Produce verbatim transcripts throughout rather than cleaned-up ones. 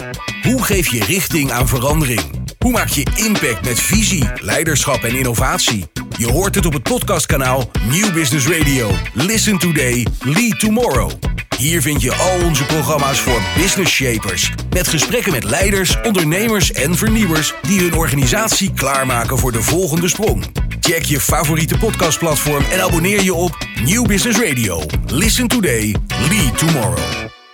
Hoe geef je richting aan verandering? Hoe maak je impact met visie, leiderschap en innovatie? Je hoort het op het podcastkanaal Nieuw Business Radio. Listen today, lead tomorrow. Hier vind je al onze programma's voor business shapers. Met gesprekken met leiders, ondernemers en vernieuwers die hun organisatie klaarmaken voor de volgende sprong. Check je favoriete podcastplatform en abonneer je op Nieuw Business Radio. Listen today, lead tomorrow.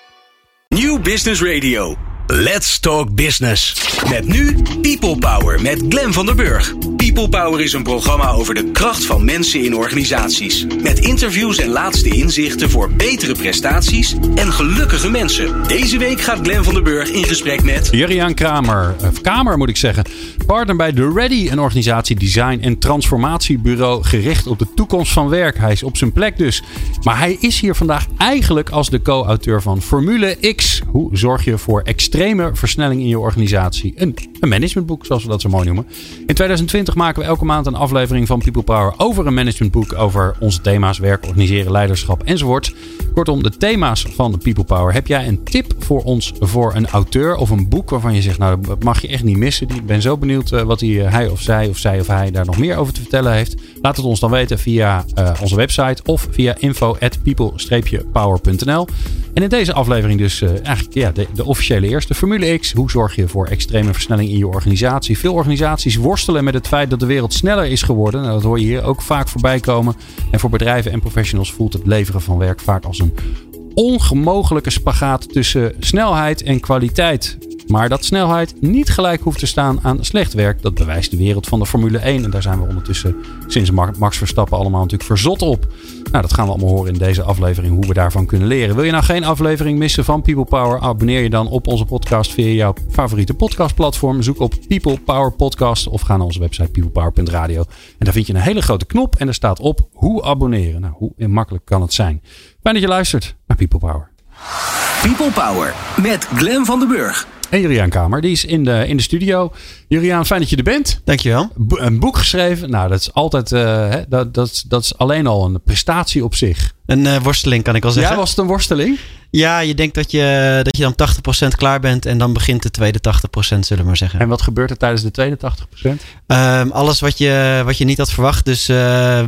Nieuw Business Radio. Let's talk business. Met nu People Power met Glenn van der Burg. People Power is een programma over de kracht van mensen in organisaties. Met interviews en laatste inzichten voor betere prestaties en gelukkige mensen. Deze week gaat Glenn van der Burg in gesprek met Juriaan Kramer, of Kamer moet ik zeggen. Partner bij The Ready, een organisatie, design en transformatiebureau gericht op de toekomst van werk. Hij is op zijn plek dus. Maar hij is hier vandaag eigenlijk als de co-auteur van Formule X. Hoe zorg je voor extreme versnelling in je organisatie? Een, een managementboek, zoals we dat zo mooi noemen. In twintig twintig maken we elke maand een aflevering van People Power over een managementboek. Over onze thema's, werk, organiseren, leiderschap enzovoort. Kortom, de thema's van de People Power. Heb jij een tip voor ons voor een auteur of een boek waarvan je zegt, nou, dat mag je echt niet missen. Ik ben zo benieuwd uh, wat hij, uh, hij of zij of zij of hij daar nog meer over te vertellen heeft. Laat het ons dan weten via uh, onze website of via info at people power punt n l. En in deze aflevering dus uh, eigenlijk ja, de, de officiële eerste Formule X. Hoe zorg je voor extreme versnelling in je organisatie? Veel organisaties worstelen met het feit dat de wereld sneller is geworden. Nou, dat hoor je hier ook vaak voorbij komen. En voor bedrijven en professionals voelt het leveren van werk vaak als een ongemogelijke spagaat tussen snelheid en kwaliteit. Maar dat snelheid niet gelijk hoeft te staan aan slecht werk, dat bewijst de wereld van de Formule één. En daar zijn we ondertussen sinds Max Verstappen allemaal natuurlijk verzot op. Nou, dat gaan we allemaal horen in deze aflevering, hoe we daarvan kunnen leren. Wil je nou geen aflevering missen van People Power? Abonneer je dan op onze podcast via jouw favoriete podcastplatform. Zoek op People Power Podcast of ga naar onze website people power punt radio. En daar vind je een hele grote knop en er staat op hoe abonneren. Nou, hoe makkelijk kan het zijn? Fijn dat je luistert naar People Power. People Power met Glenn van der Burg. En Juriaan Kamer, die is in de, in de studio. Juriaan, fijn dat je er bent. Dankjewel. Bo- een boek geschreven. Nou, dat is altijd, uh, hè, dat, dat, dat is alleen al een prestatie op zich. Een uh, worsteling kan ik wel zeggen. Ja, was het een worsteling? Ja, je denkt dat je, dat je dan tachtig procent klaar bent en dan begint de tweede tachtig procent, zullen we maar zeggen. En wat gebeurt er tijdens de tweede tachtig procent? Um, alles wat je, wat je niet had verwacht. Dus uh, uh,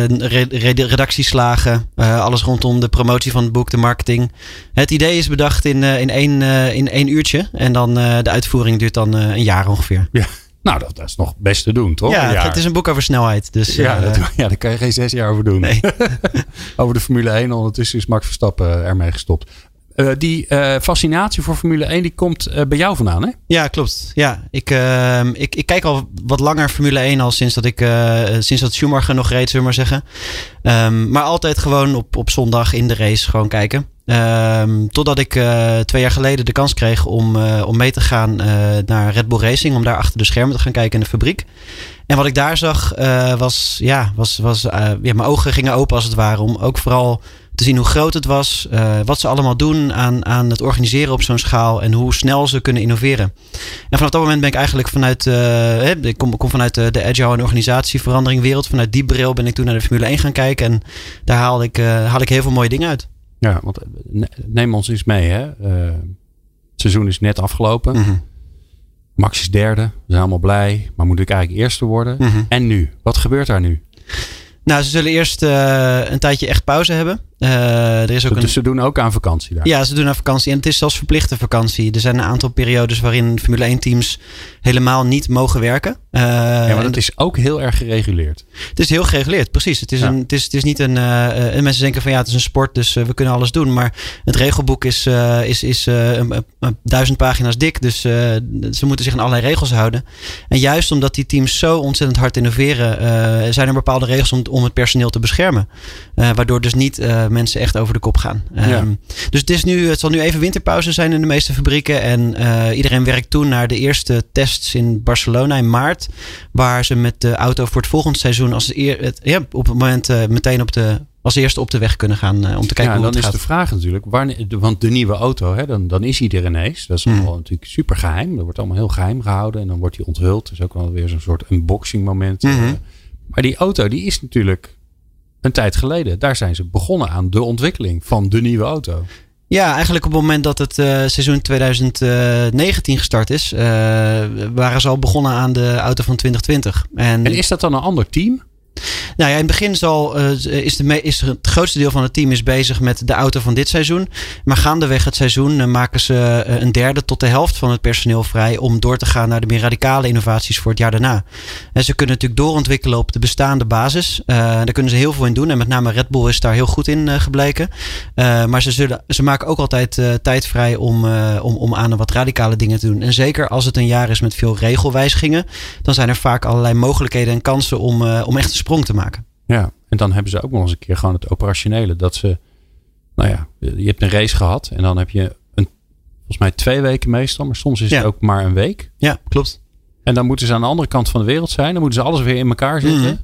red- redactieslagen, uh, alles rondom de promotie van het boek, de marketing. Het idee is bedacht in, uh, in, één, uh, in één uurtje en dan uh, de uitvoering duurt dan uh, een jaar ongeveer. Ja. Nou, dat, dat is nog best te doen, toch? Ja, het is een boek over snelheid. Dus, ja, uh, dat, ja, daar kan je geen zes jaar over doen. Nee. Over de Formule één. Ondertussen is Max Verstappen ermee gestopt. Uh, die uh, fascinatie voor Formule één, die komt uh, bij jou vandaan, hè? Ja, klopt. Ja, ik, uh, ik, ik kijk al wat langer Formule één al sinds dat ik uh, sinds dat Schumacher nog reed, zullen we maar zeggen. Um, maar altijd gewoon op, op zondag in de race gewoon kijken. Um, totdat ik uh, twee jaar geleden de kans kreeg om, uh, om mee te gaan uh, naar Red Bull Racing. Om daar achter de schermen te gaan kijken in de fabriek. En wat ik daar zag uh, was, ja, was, was uh, ja, mijn ogen gingen open als het ware. Om ook vooral te zien hoe groot het was. Uh, wat ze allemaal doen aan, aan het organiseren op zo'n schaal. En hoe snel ze kunnen innoveren. En vanaf dat moment ben ik eigenlijk vanuit, uh, ik kom, kom vanuit de, de agile en organisatieverandering wereld. Vanuit die bril ben ik toen naar de Formule één gaan kijken. En daar haal ik, uh, haal ik heel veel mooie dingen uit. Ja, want neem ons eens mee, hè. Uh, het seizoen is net afgelopen. Mm-hmm. Max is derde. We zijn allemaal blij. Maar moet ik eigenlijk eerste worden? Mm-hmm. En nu? Wat gebeurt daar nu? Nou, ze zullen eerst uh, een tijdje echt pauze hebben. Uh, er is ook dus een... ze doen ook aan vakantie daar? Ja, ze doen aan vakantie. En het is zelfs verplichte vakantie. Er zijn een aantal periodes waarin Formule één teams helemaal niet mogen werken. Uh, ja, maar dat is ook heel erg gereguleerd. Het is heel gereguleerd, precies. Het is, ja. een, het is, het is niet een... Uh, mensen denken van ja, het is een sport, dus uh, we kunnen alles doen. Maar het regelboek is, uh, is, is uh, een, een duizend pagina's dik. Dus uh, ze moeten zich aan allerlei regels houden. En juist omdat die teams zo ontzettend hard innoveren, uh, zijn er bepaalde regels om, om het personeel te beschermen. Uh, waardoor dus niet uh, mensen echt over de kop gaan. Um, ja. Dus het, is nu, het zal nu even winterpauze zijn in de meeste fabrieken. En uh, iedereen werkt toe naar de eerste tests in Barcelona in maart. Waar ze met de auto voor het volgende seizoen als eer, het, ja, op het moment uh, meteen op de, als eerste op de weg kunnen gaan. Uh, om te kijken ja, hoe het dan gaat. is de vraag natuurlijk. Wanneer, want de nieuwe auto, hè, dan, dan is hij er ineens. Dat is allemaal mm. natuurlijk super geheim. Dat wordt allemaal heel geheim gehouden. En dan wordt hij onthuld. Dat is ook wel weer zo'n soort unboxing moment. Mm-hmm. Uh, maar die auto die is natuurlijk een tijd geleden. Daar zijn ze begonnen aan de ontwikkeling van de nieuwe auto. Ja, eigenlijk op het moment dat het uh, seizoen twintig negentien gestart is, uh, waren ze al begonnen aan de auto van twintig twintig. En, en is dat dan een ander team? Nou ja, in het begin zal, uh, is, de me- is het grootste deel van het team is bezig met de auto van dit seizoen. Maar gaandeweg het seizoen uh, maken ze uh, een derde tot de helft van het personeel vrij om door te gaan naar de meer radicale innovaties voor het jaar daarna. En ze kunnen natuurlijk doorontwikkelen op de bestaande basis. Uh, daar kunnen ze heel veel in doen. En met name Red Bull is daar heel goed in uh, gebleken. Uh, maar ze, zullen, ze maken ook altijd uh, tijd vrij om, uh, om, om aan wat radicale dingen te doen. En zeker als het een jaar is met veel regelwijzigingen, dan zijn er vaak allerlei mogelijkheden en kansen om, uh, om echt een sprong te maken. Ja, en dan hebben ze ook nog eens een keer gewoon het operationele. Dat ze, nou ja, je hebt een race gehad en dan heb je een, volgens mij twee weken meestal, maar soms is het ja. ook maar een week. Ja, klopt. En dan moeten ze aan de andere kant van de wereld zijn. Dan moeten ze alles weer in elkaar zetten. Mm.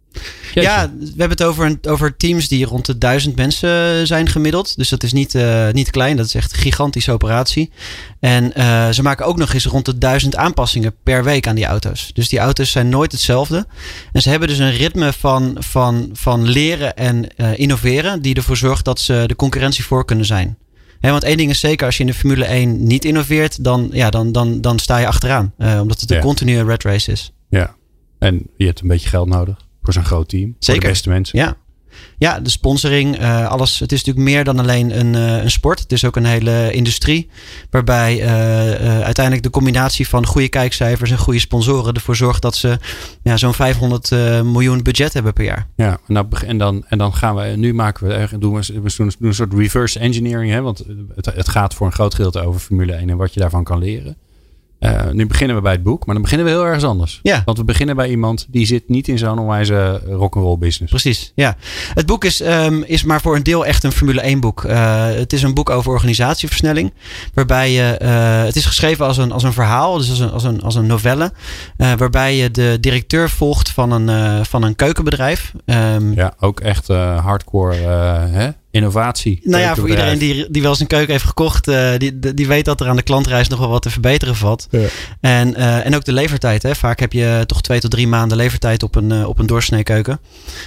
Ja, we hebben het over, over teams die rond de duizend mensen zijn gemiddeld. Dus dat is niet, uh, niet klein. Dat is echt een gigantische operatie. En uh, ze maken ook nog eens rond de duizend aanpassingen per week aan die auto's. Dus die auto's zijn nooit hetzelfde. En ze hebben dus een ritme van, van, van leren en uh, innoveren die ervoor zorgt dat ze de concurrentie voor kunnen zijn. He, want één ding is zeker, als je in de Formule één niet innoveert, dan, ja, dan, dan, dan sta je achteraan. Uh, omdat het een ja. continue rat race is. Ja, en je hebt een beetje geld nodig. Voor zo'n groot team. Zeker. Voor de beste mensen. Ja, ja de sponsoring. Uh, alles. Het is natuurlijk meer dan alleen een, uh, een sport. Het is ook een hele industrie. Waarbij uh, uh, uiteindelijk de combinatie van goede kijkcijfers en goede sponsoren ervoor zorgt dat ze ja, zo'n vijfhonderd uh, miljoen budget hebben per jaar. Ja, en dan, en dan, en dan gaan we. Nu maken we, doen we, we doen een soort reverse engineering. Hè, want het, het gaat voor een groot gedeelte over Formule één en wat je daarvan kan leren. Uh, nu beginnen we bij het boek, maar dan beginnen we heel ergens anders. Ja. Want we beginnen bij iemand die zit niet in zo'n onwijze rock'n'roll business. Precies, ja. Het boek is, um, is maar voor een deel echt een Formule één boek. Uh, het is een boek over organisatieversnelling. Waarbij je, uh, het is geschreven als een, als een verhaal, dus als een, als een, als een novelle. Uh, waarbij je de directeur volgt van een, uh, van een keukenbedrijf. Um, ja, ook echt uh, hardcore uh, hè? Innovatie. Nou ja, voor iedereen die, die wel eens een keuken heeft gekocht, uh, die, die weet dat er aan de klantreis nog wel wat te verbeteren valt. Ja. En, uh, en ook de levertijd. Hè. Vaak heb je toch twee tot drie maanden levertijd op een, uh, op een doorsnee keuken.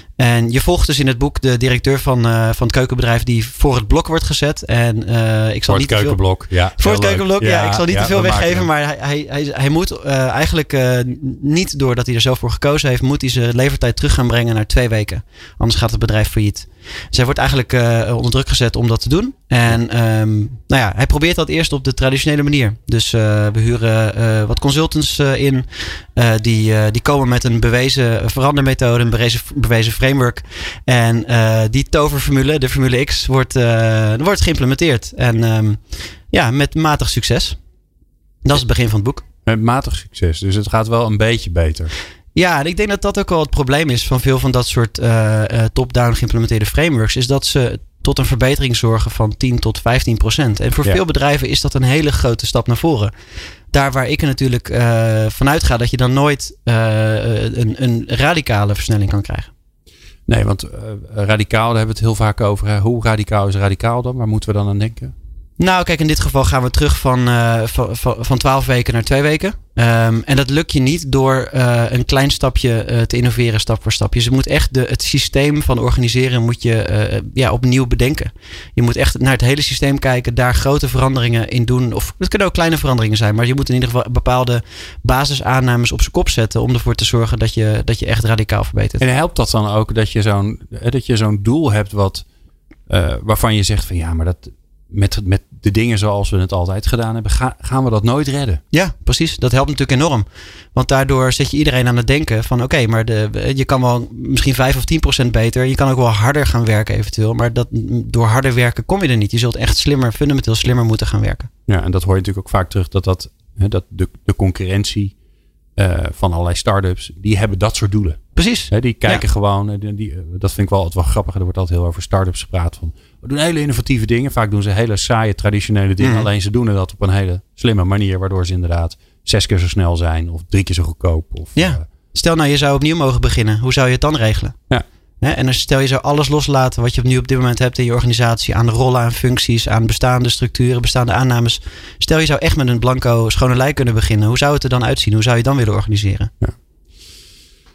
En je volgt dus in het boek de directeur van, uh, van het keukenbedrijf die voor het blok wordt gezet. En uh, ik zal voor niet het keukenblok, veel, ja. Voor het keukenblok, ja, ja. Ik zal niet ja, te veel weggeven, maar hij, hij, hij, hij moet uh, eigenlijk uh, niet doordat hij er zelf voor gekozen heeft, moet hij zijn levertijd terug gaan brengen naar twee weken. Anders gaat het bedrijf failliet. Dus hij wordt eigenlijk uh, onder druk gezet om dat te doen. En um, nou ja, hij probeert dat eerst op de traditionele manier. Dus uh, we huren uh, wat consultants uh, in. Uh, die, uh, die komen met een bewezen verandermethode, een bewezen, bewezen framework. En uh, die toverformule, de Formule X, wordt, uh, wordt geïmplementeerd. En um, ja, met matig succes. Dat is het begin van het boek. Met matig succes, dus het gaat wel een beetje beter. Ja, en ik denk dat dat ook wel het probleem is van veel van dat soort uh, uh, top-down geïmplementeerde frameworks. Is dat ze tot een verbetering zorgen van tien tot vijftien procent. En voor ja. veel bedrijven is dat een hele grote stap naar voren. Daar waar ik er natuurlijk uh, vanuit ga dat je dan nooit uh, een, een radicale versnelling kan krijgen. Nee, want uh, radicaal, daar hebben we het heel vaak over. Hè? Hoe radicaal is radicaal dan? Waar moeten we dan aan denken? Nou, kijk, in dit geval gaan we terug van, uh, van, van twaalf weken naar twee weken. Um, en dat lukt je niet door uh, een klein stapje uh, te innoveren, stap voor stap. Dus je moet echt de, het systeem van organiseren moet je uh, ja, opnieuw bedenken. Je moet echt naar het hele systeem kijken, daar grote veranderingen in doen. Of het kunnen ook kleine veranderingen zijn, maar je moet in ieder geval bepaalde basisaannames op zijn kop zetten om ervoor te zorgen dat je, dat je echt radicaal verbetert. En helpt dat dan ook dat je zo'n, dat je zo'n doel hebt wat, uh, waarvan je zegt van ja, maar dat... Met, met de dingen zoals we het altijd gedaan hebben, ga, gaan we dat nooit redden. Ja, precies. Dat helpt natuurlijk enorm. Want daardoor zet je iedereen aan het denken van oké, okay, maar de, je kan wel misschien vijf of tien procent beter. Je kan ook wel harder gaan werken eventueel. Maar dat, door harder werken kom je er niet. Je zult echt slimmer, fundamenteel slimmer moeten gaan werken. Ja, en dat hoor je natuurlijk ook vaak terug. Dat, dat, dat de, de concurrentie uh, van allerlei start-ups, die hebben dat soort doelen. Precies. He, die kijken ja. gewoon, die, die, dat vind ik wel altijd wel grappig. Er wordt altijd heel over start-ups gepraat van. We doen hele innovatieve dingen. Vaak doen ze hele saaie traditionele dingen. Mm. Alleen ze doen dat op een hele slimme manier. Waardoor ze inderdaad zes keer zo snel zijn. Of drie keer zo goedkoop. Of, ja. uh, Stel nou je zou opnieuw mogen beginnen. Hoe zou je het dan regelen? Ja. He, en als stel je zou alles loslaten wat je nu op dit moment hebt in je organisatie. Aan rollen, aan functies, aan bestaande structuren, bestaande aannames. Stel je zou echt met een blanco schone lei kunnen beginnen. Hoe zou het er dan uitzien? Hoe zou je dan willen organiseren? Ja.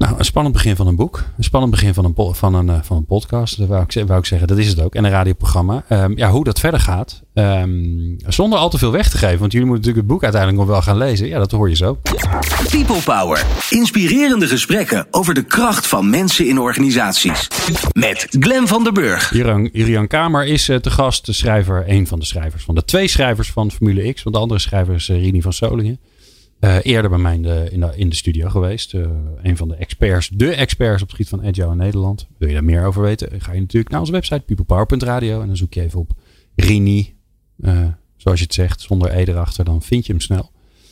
Nou, een spannend begin van een boek. Een spannend begin van een, po- van een, uh, van een podcast. Dat wou ik, wou ik zeggen. Dat is het ook. En een radioprogramma. Um, ja, hoe dat verder gaat. Um, zonder al te veel weg te geven. Want jullie moeten natuurlijk het boek uiteindelijk nog wel gaan lezen. Ja, dat hoor je zo. People Power. Inspirerende gesprekken over de kracht van mensen in organisaties. Met Glenn van der Burg. Jurian, Jurian Kamer is uh, te gast. De schrijver. Een van de schrijvers. Van de twee schrijvers van Formule X. Want de andere schrijver is uh, Rini van Solingen. Uh, eerder bij mij in de, in de, in de studio geweest. Uh, een van de experts, de experts op het gebied van agile in Nederland. Wil je daar meer over weten? Ga je natuurlijk naar onze website peoplepower punt radio. En dan zoek je even op Rini. Uh, zoals je het zegt, zonder E erachter. Dan vind je hem snel.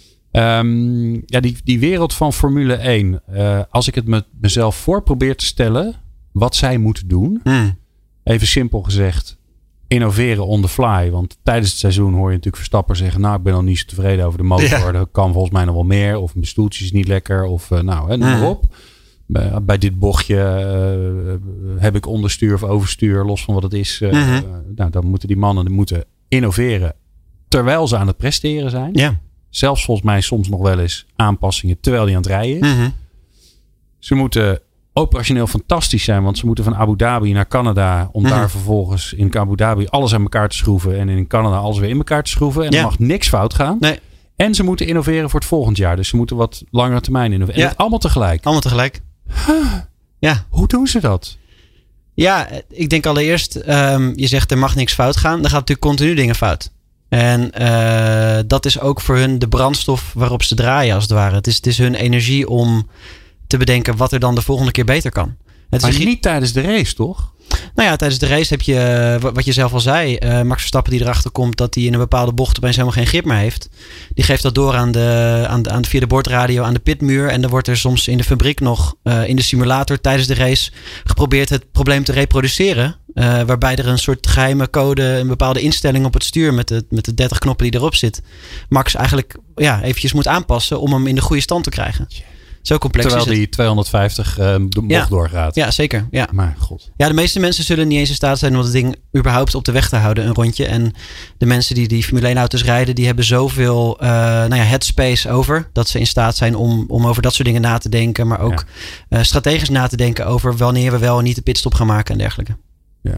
Um, ja, die, die wereld van Formule één. Uh, als ik het me, mezelf voor probeer te stellen. Wat zij moeten doen. Hmm. Even simpel gezegd. Innoveren on the fly. Want tijdens het seizoen hoor je natuurlijk Verstappen zeggen. Nou, ik ben nog niet zo tevreden over de motor. Ja. Dat kan volgens mij nog wel meer. Of mijn stoeltje is niet lekker. Of uh, nou, hè, noem maar op. Bij, bij dit bochtje uh, heb ik onderstuur of overstuur. Los van wat het is. Uh, uh-huh. uh, nou, dan moeten die mannen die moeten innoveren. Terwijl ze aan het presteren zijn. Ja. Zelfs volgens mij soms nog wel eens aanpassingen. Terwijl die aan het rijden is. Uh-huh. Ze moeten operationeel fantastisch zijn. Want ze moeten van Abu Dhabi naar Canada. Om mm-hmm. daar vervolgens in Abu Dhabi alles aan elkaar te schroeven. En in Canada alles weer in elkaar te schroeven. En ja. er mag niks fout gaan. Nee. En ze moeten innoveren voor het volgend jaar. Dus ze moeten wat langere termijn innoveren. En ja. het allemaal tegelijk. Allemaal tegelijk. Huh. Ja. Hoe doen ze dat? Ja, ik denk allereerst. Um, je zegt er mag niks fout gaan. Dan gaat natuurlijk continu dingen fout. En uh, dat is ook voor hun de brandstof waarop ze draaien als het ware. Het is, het is hun energie om te bedenken wat er dan de volgende keer beter kan. Het maar is niet tijdens de race, toch? Nou ja, tijdens de race heb je, wat je zelf al zei, uh, Max Verstappen die erachter komt dat hij in een bepaalde bocht opeens helemaal geen grip meer heeft. Die geeft dat door aan de, aan de, aan de via de bordradio aan de pitmuur. En dan wordt er soms in de fabriek nog uh, in de simulator tijdens de race geprobeerd het probleem te reproduceren. Uh, waarbij er een soort geheime code, een bepaalde instelling op het stuur met de, met de dertig knoppen die erop zit. Max eigenlijk ja, eventjes moet aanpassen om hem in de goede stand te krijgen. Zo complex Terwijl is het. die tweehonderdvijftig uh, de bocht ja. doorgaat. Ja, zeker. Ja. Maar god. Ja, de meeste mensen zullen niet eens in staat zijn om het ding überhaupt op de weg te houden, een rondje. En de mensen die die Formule één auto's rijden, die hebben zoveel uh, nou ja, headspace over. Dat ze in staat zijn om, om over dat soort dingen na te denken. Maar ook ja. uh, strategisch na te denken over wanneer we wel en niet de pitstop gaan maken en dergelijke. Ja,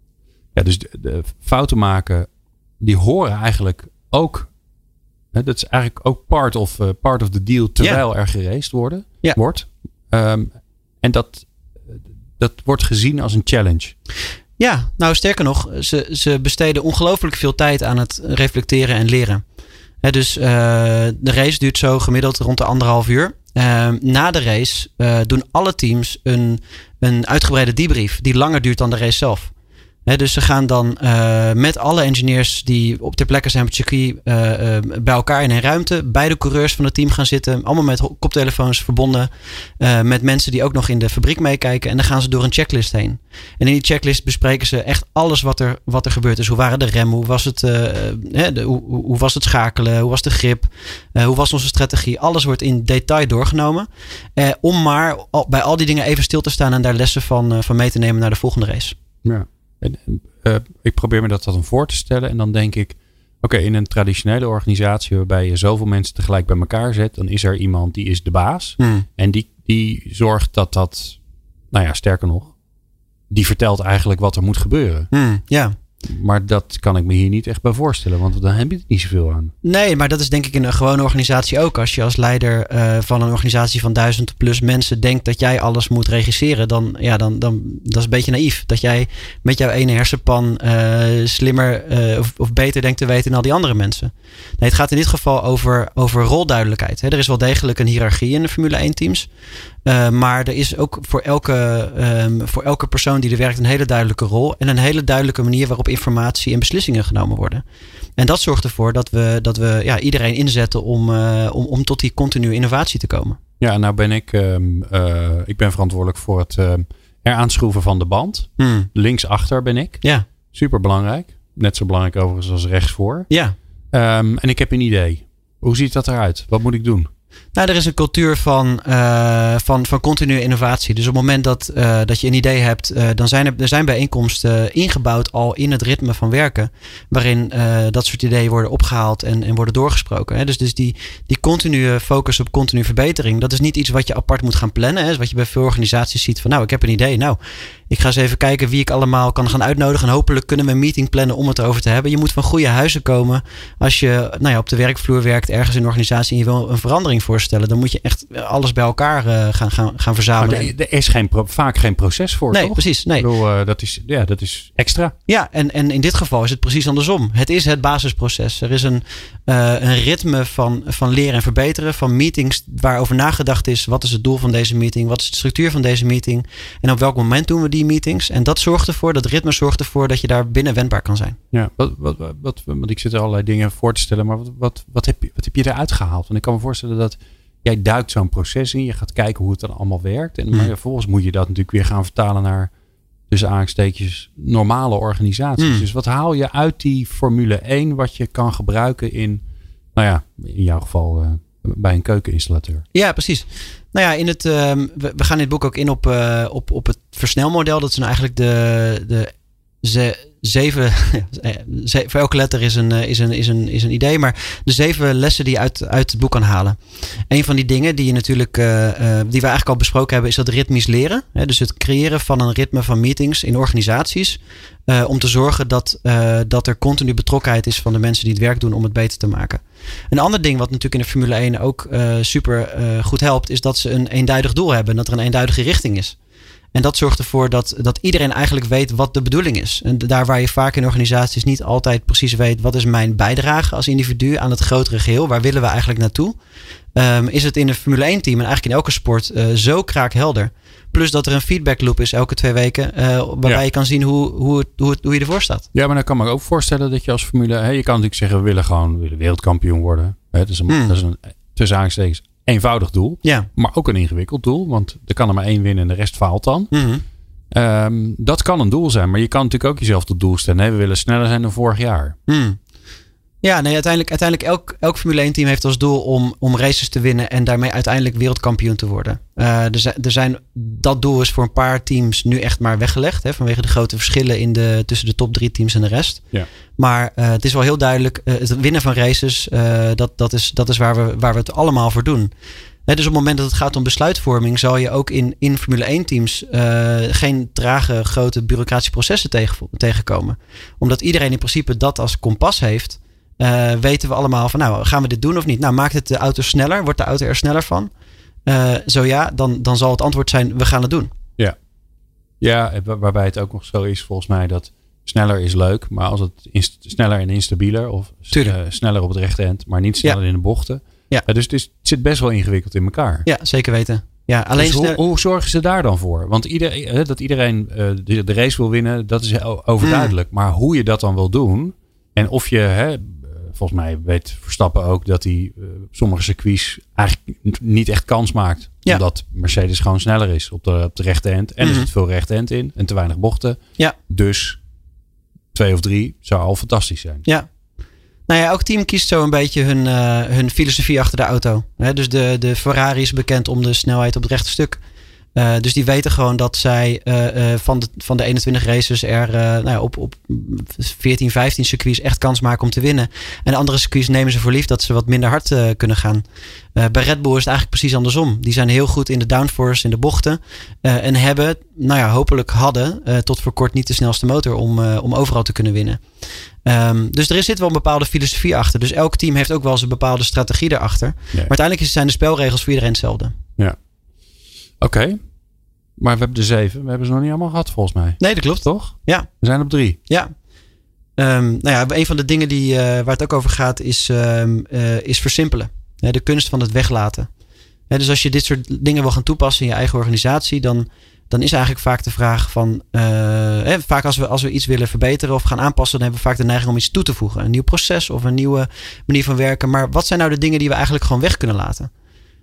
ja dus de, de fouten maken, die horen eigenlijk ook. Dat is eigenlijk ook part of, uh, part of the deal terwijl ja. er geraced worden, ja. wordt. Um, en dat, dat wordt gezien als een challenge. Ja, nou sterker nog, ze, ze besteden ongelooflijk veel tijd aan het reflecteren en leren. He, dus uh, de race duurt zo gemiddeld rond de anderhalf uur. Uh, na de race uh, doen alle teams een, een uitgebreide debrief die langer duurt dan de race zelf. He, dus ze gaan dan uh, met alle engineers die op ter plekke zijn op het circuit uh, uh, bij elkaar in een ruimte. Beide coureurs van het team gaan zitten. Allemaal met koptelefoons verbonden. Uh, met mensen die ook nog in de fabriek meekijken. En dan gaan ze door een checklist heen. En in die checklist bespreken ze echt alles wat er, wat er gebeurd is. Hoe waren de remmen? Hoe was het, uh, he, de, hoe, hoe was het schakelen? Hoe was de grip? Uh, hoe was onze strategie? Alles wordt in detail doorgenomen. Uh, om maar al, bij al die dingen even stil te staan. En daar lessen van, uh, van mee te nemen naar de volgende race. Ja. En, uh, ik probeer me dat dan voor te stellen. En dan denk ik, oké, okay, in een traditionele organisatie waarbij je zoveel mensen tegelijk bij elkaar zet, dan is er iemand die is de baas. Hmm. En die, die zorgt dat dat, nou ja, sterker nog, die vertelt eigenlijk wat er moet gebeuren. Hmm, ja. Maar dat kan ik me hier niet echt bij voorstellen, want dan heb je er niet zoveel aan. Nee, maar dat is denk ik in een gewone organisatie ook. Als je als leider uh, van een organisatie van duizend plus mensen denkt dat jij alles moet regisseren, dan, ja, dan, dan dat is een beetje naïef. Dat jij met jouw ene hersenpan uh, slimmer uh, of, of beter denkt te weten dan al die andere mensen. Nee, het gaat in dit geval over, over rolduidelijkheid. Hè. Er is wel degelijk een hiërarchie in de Formule één teams. Uh, maar er is ook voor elke, um, voor elke persoon die er werkt een hele duidelijke rol. En een hele duidelijke manier waarop informatie en beslissingen genomen worden. En dat zorgt ervoor dat we, dat we ja, iedereen inzetten om, uh, om, om tot die continue innovatie te komen. Ja, nou ben ik, um, uh, ik ben verantwoordelijk voor het uh, eraan-schroeven van de band. Hmm. Linksachter ben ik. Ja. Super belangrijk. Net zo belangrijk overigens als rechtsvoor. Ja. Um, en ik heb een idee. Hoe ziet dat eruit? Wat moet ik doen? Nou, er is een cultuur van, uh, van, van continue innovatie. Dus op het moment dat, uh, dat je een idee hebt, uh, dan zijn er, er zijn bijeenkomsten ingebouwd al in het ritme van werken. Waarin uh, dat soort ideeën worden opgehaald en, en worden doorgesproken. Hè. Dus, dus die, die continue focus op continue verbetering, dat is niet iets wat je apart moet gaan plannen. Hè. Dus wat je bij veel organisaties ziet van, nou, ik heb een idee. Nou, ik ga eens even kijken wie ik allemaal kan gaan uitnodigen. En hopelijk kunnen we een meeting plannen om het erover te hebben. Je moet van goede huizen komen. Als je nou ja, op de werkvloer werkt, ergens in een organisatie en je wil een verandering voorstellen, dan moet je echt alles bij elkaar uh, gaan, gaan, gaan verzamelen. Maar er is geen, vaak geen proces voor, nee, toch? Precies, nee, Ik bedoel, uh, dat is, ja, dat is extra. Ja, en, en in dit geval is het precies andersom. Het is het basisproces. Er is een, uh, een ritme van, van leren en verbeteren. Van meetings waarover nagedacht is. Wat is het doel van deze meeting? Wat is de structuur van deze meeting? En op welk moment doen we die meetings? En dat zorgt ervoor, dat ritme zorgt ervoor dat je daar binnen wendbaar kan zijn. Ja, wat, wat, wat, wat, want ik zit er allerlei dingen voor te stellen. Maar wat, wat, wat, heb, je, wat heb je eruit gehaald? Want ik kan me voorstellen dat jij duikt zo'n proces in. Je gaat kijken hoe het dan allemaal werkt. En, maar Mm. vervolgens moet je dat natuurlijk weer gaan vertalen naar, tussen aanhalingstekens, normale organisaties. Mm. Dus wat haal je uit die Formule één wat je kan gebruiken in, nou ja, in jouw geval uh, bij een keukeninstallateur? Ja, precies. Nou ja, in het, um, we, we gaan in het boek ook in op, uh, op, op het versnelmodel. Dat is nou eigenlijk de, de ze, zeven... ze, voor elke letter is een, is, een, is, een, is een idee. Maar de zeven lessen die je uit, uit het boek kan halen. Een van die dingen die je natuurlijk, uh, uh, die we eigenlijk al besproken hebben, is dat ritmisch leren. Hè? Dus het creëren van een ritme van meetings in organisaties. Uh, om te zorgen dat, uh, dat er continu betrokkenheid is van de mensen die het werk doen om het beter te maken. Een ander ding wat natuurlijk in de Formule één ook uh, super uh, goed helpt, is dat ze een eenduidig doel hebben. En dat er een eenduidige richting is. En dat zorgt ervoor dat, dat iedereen eigenlijk weet wat de bedoeling is. En daar waar je vaak in organisaties niet altijd precies weet, wat is mijn bijdrage als individu aan het grotere geheel? Waar willen we eigenlijk naartoe? Um, is het in een Formule één team en eigenlijk in elke sport uh, zo kraakhelder. Plus dat er een feedback loop is elke twee weken. Uh, waarbij ja. je kan zien hoe, hoe, het, hoe, het, hoe je ervoor staat. Ja, maar dan kan ik me ook voorstellen dat je als Formule... Hè, je kan natuurlijk zeggen, we willen gewoon we willen wereldkampioen worden. Hè, dat is een, hmm. dat is een tussen aanstekens eenvoudig doel. Ja. Maar ook een ingewikkeld doel. Want er kan er maar één winnen en de rest faalt dan. Mm-hmm. Um, dat kan een doel zijn. Maar je kan natuurlijk ook jezelf tot doel stellen. Nee, we willen sneller zijn dan vorig jaar. Hmm. Ja, nee, uiteindelijk, uiteindelijk elk, elk Formule één team heeft als doel om, om races te winnen en daarmee uiteindelijk wereldkampioen te worden. Uh, er, zijn, er zijn, dat doel is voor een paar teams nu echt maar weggelegd. Hè, vanwege de grote verschillen in de, tussen de top drie teams en de rest. Ja. Maar uh, het is wel heel duidelijk, uh, het winnen van races, uh, dat, dat is, dat is waar, we, waar we het allemaal voor doen. He, dus op het moment dat het gaat om besluitvorming, zal je ook in, in Formule één teams uh, geen trage, grote bureaucratische processen tegen, tegenkomen. Omdat iedereen in principe dat als kompas heeft. Uh, weten we allemaal van, nou, gaan we dit doen of niet? Nou, maakt het de auto sneller? Wordt de auto er sneller van? Uh, zo ja, dan, dan zal het antwoord zijn, we gaan het doen. Ja, ja, waarbij het ook nog zo is volgens mij dat sneller is leuk. Maar als het inst- sneller en instabieler of uh, sneller op het rechte eind, maar niet sneller ja. in de bochten. Ja. Uh, dus het, is, het zit best wel ingewikkeld in elkaar. Ja, zeker weten. Ja, alleen dus hoe, snel... hoe zorgen ze daar dan voor? Want ieder, dat iedereen uh, de, de race wil winnen, dat is overduidelijk. Hmm. Maar hoe je dat dan wil doen en of je... Hè, volgens mij weet Verstappen ook dat hij uh, sommige circuits eigenlijk niet echt kans maakt. Ja. Omdat Mercedes gewoon sneller is op de, op de rechte end. En mm-hmm. er zit veel rechte end in en te weinig bochten. Ja. Dus twee of drie zou al fantastisch zijn. Ja. Nou ja, elk team kiest zo een beetje hun, uh, hun filosofie achter de auto. He, dus de, de Ferrari is bekend om de snelheid op het rechte stuk. Uh, dus die weten gewoon dat zij uh, uh, van, de, van de eenentwintig races er uh, nou ja, op, op veertien, vijftien circuits echt kans maken om te winnen. En de andere circuits nemen ze voor lief dat ze wat minder hard uh, kunnen gaan. Uh, bij Red Bull is het eigenlijk precies andersom. Die zijn heel goed in de downforce, in de bochten. Uh, en hebben, nou ja, hopelijk hadden uh, tot voor kort niet de snelste motor om, uh, om overal te kunnen winnen. Um, dus er zit wel een bepaalde filosofie achter. Dus elk team heeft ook wel eens een bepaalde strategie erachter. Nee. Maar uiteindelijk zijn de spelregels voor iedereen hetzelfde. Ja. Oké. Okay. Maar we hebben de zeven. We hebben ze nog niet allemaal gehad volgens mij. Nee, dat klopt. Toch? Ja. We zijn op drie. Ja. Um, nou ja, een van de dingen die, uh, waar het ook over gaat is, um, uh, is versimpelen. Uh, de kunst van het weglaten. Uh, dus als je dit soort dingen wil gaan toepassen in je eigen organisatie, dan, dan is eigenlijk vaak de vraag van... Uh, eh, vaak als we, als we iets willen verbeteren of gaan aanpassen, dan hebben we vaak de neiging om iets toe te voegen. Een nieuw proces of een nieuwe manier van werken. Maar wat zijn nou de dingen die we eigenlijk gewoon weg kunnen laten?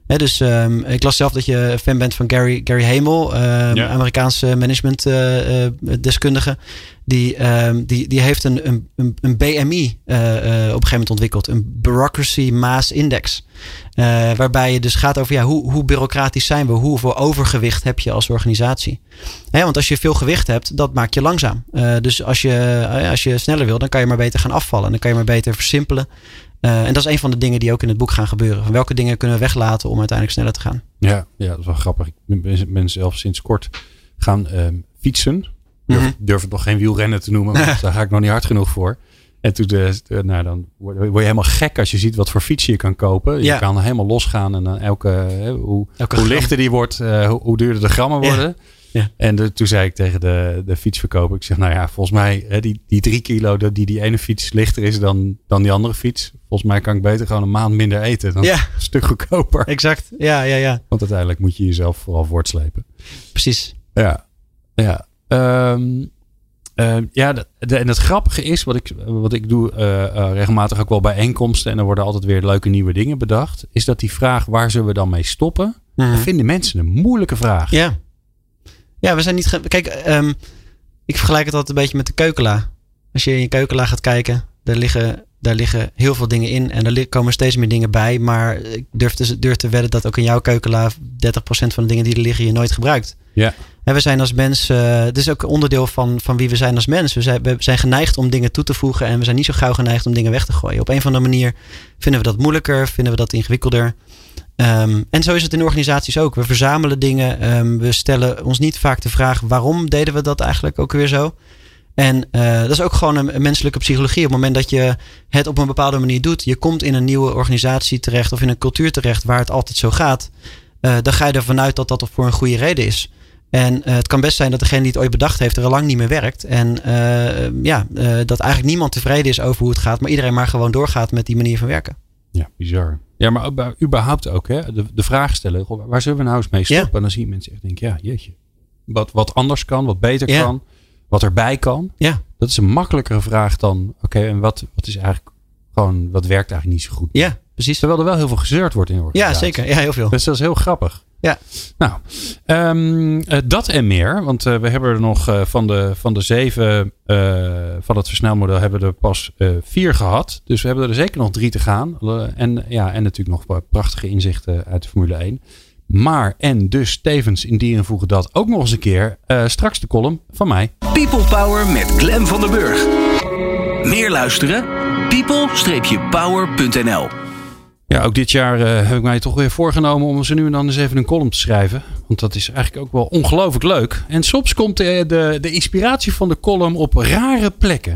He, dus um, ik las zelf dat je fan bent van Gary, Gary Hamel, um, ja. Amerikaanse managementdeskundige. Uh, uh, die, um, die, die heeft een, een, een B M I uh, uh, op een gegeven moment ontwikkeld. Een Bureaucracy Mass Index. Uh, waarbij je dus gaat over ja, hoe, hoe bureaucratisch zijn we? Hoeveel overgewicht heb je als organisatie? He, want als je veel gewicht hebt, dat maakt je langzaam. Uh, dus als je, uh, als je sneller wil, dan kan je maar beter gaan afvallen. Dan kan je maar beter versimpelen. Uh, en dat is een van de dingen die ook in het boek gaan gebeuren. Van welke dingen kunnen we weglaten om uiteindelijk sneller te gaan? Ja, ja dat is wel grappig. Ik ben, ben zelf sinds kort gaan uh, fietsen. Durf, mm-hmm. durf het nog geen wielrennen te noemen, want daar ga ik nog niet hard genoeg voor. En toen de, de, nou, dan word je helemaal gek als je ziet wat voor fiets je kan kopen. Je ja. kan helemaal losgaan en dan elke, hè, hoe, elke hoe lichter die wordt, uh, hoe, hoe duurder de grammen worden. Ja. Ja. En de, toen zei ik tegen de, de fietsverkoper, ik zeg nou ja, volgens mij hè, die, die drie kilo, die die ene fiets lichter is dan, dan die andere fiets. Volgens mij kan ik beter gewoon een maand minder eten. Dan ja. een stuk goedkoper. Exact, ja, ja, ja. Want uiteindelijk moet je jezelf vooral voortslepen. Precies. Ja, ja. Um, uh, ja, de, de, en het grappige is, wat ik, wat ik doe uh, uh, regelmatig ook wel bijeenkomsten en er worden altijd weer leuke nieuwe dingen bedacht, is dat die vraag, waar zullen we dan mee stoppen? Mm-hmm. Dat vinden mensen een moeilijke vraag. Ja. Ja, we zijn niet... Ge- Kijk, um, ik vergelijk het altijd een beetje met de keukenla. Als je in je keukenla gaat kijken, daar liggen, daar liggen heel veel dingen in. En er komen steeds meer dingen bij. Maar ik durf te, durf te wedden dat ook in jouw keukenla dertig procent van de dingen die er liggen je nooit gebruikt. Ja. En we zijn als mens... Uh, dit is ook onderdeel van, van wie we zijn als mens. We zijn, we zijn geneigd om dingen toe te voegen. En we zijn niet zo gauw geneigd om dingen weg te gooien. Op een of andere manier vinden we dat moeilijker. Vinden we dat ingewikkelder. Um, en zo is het in organisaties ook. We verzamelen dingen. Um, we stellen ons niet vaak de vraag, waarom deden we dat eigenlijk ook weer zo? En uh, dat is ook gewoon een, een menselijke psychologie. Op het moment dat je het op een bepaalde manier doet, je komt in een nieuwe organisatie terecht of in een cultuur terecht waar het altijd zo gaat, uh, dan ga je ervan uit dat dat voor een goede reden is. En uh, het kan best zijn dat degene die het ooit bedacht heeft er al lang niet meer werkt. En uh, ja, uh, dat eigenlijk niemand tevreden is over hoe het gaat, maar iedereen maar gewoon doorgaat met die manier van werken. Ja, bizar. Ja, maar überhaupt ook, hè? De, de vraag stellen, waar zullen we nou eens mee stoppen? Ja. En dan zie je mensen echt denken, ja, jeetje. Wat, wat anders kan, wat beter ja. kan, wat erbij kan. Ja. Dat is een makkelijkere vraag dan, oké, okay, en wat, wat is eigenlijk gewoon, wat werkt eigenlijk niet zo goed? Ja, precies. Terwijl er wel heel veel gezeurd wordt in de organisatie. Ja, zeker. Ja, heel veel. Dus dat is heel grappig. Ja. Nou, um, uh, dat en meer. Want uh, we hebben er nog uh, van, de, van de zeven uh, van het versnelmodel hebben we er pas uh, vier gehad. Dus we hebben er zeker nog drie te gaan. Uh, en, ja, en natuurlijk nog prachtige inzichten uit de Formule één. Maar en dus tevens in die invoegen dat ook nog eens een keer. Uh, straks de column van mij. People Power met Glenn van den Burg. Meer luisteren? people power punt n l. Ja, ook dit jaar uh, heb ik mij toch weer voorgenomen om zo nu en dan eens even een column te schrijven. Want dat is eigenlijk ook wel ongelooflijk leuk. En soms komt de, de, de inspiratie van de column op rare plekken.